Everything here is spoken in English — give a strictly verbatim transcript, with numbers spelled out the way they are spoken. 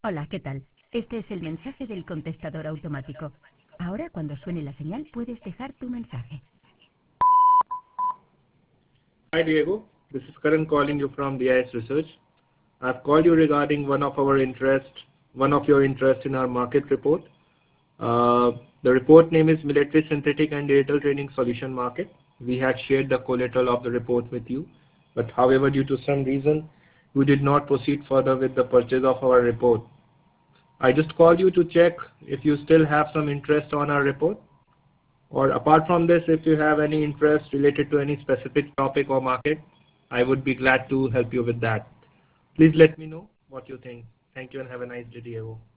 Hola, ¿qué tal? Este es el mensaje del contestador automático. Ahora, cuando suene la señal, puedes dejar tu mensaje. Hi Diego, this is Karan calling you from D I S Research. I've called you regarding one of our interest, one of your interest in our market report. Uh, the report name is Military Synthetic and Digital Training Solution Market. We had shared the collateral of the report with you, but however, due to some reason, we did not proceed further with the purchase of our report. I just called you to check if you still have some interest on our report, or apart from this, if you have any interest related to any specific topic or market, I would be glad to help you with that. Please let me know what you think. Thank you and have a nice day, Diego.